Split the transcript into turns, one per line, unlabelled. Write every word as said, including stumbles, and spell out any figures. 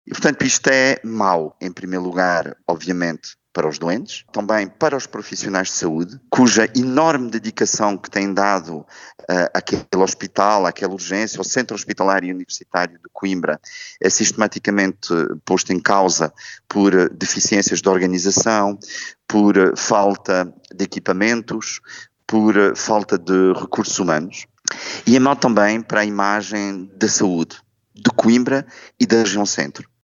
E, portanto, isto é mau, em primeiro lugar, obviamente, para os doentes, também para os profissionais de saúde, cuja enorme dedicação que têm dado uh, àquele hospital, àquela urgência, ao Centro Hospitalar e Universitário de Coimbra, é sistematicamente posto em causa por uh, deficiências de organização, por uh, falta de equipamentos, por uh, falta de recursos humanos. E é mau também para a imagem da saúde de Coimbra e da região centro.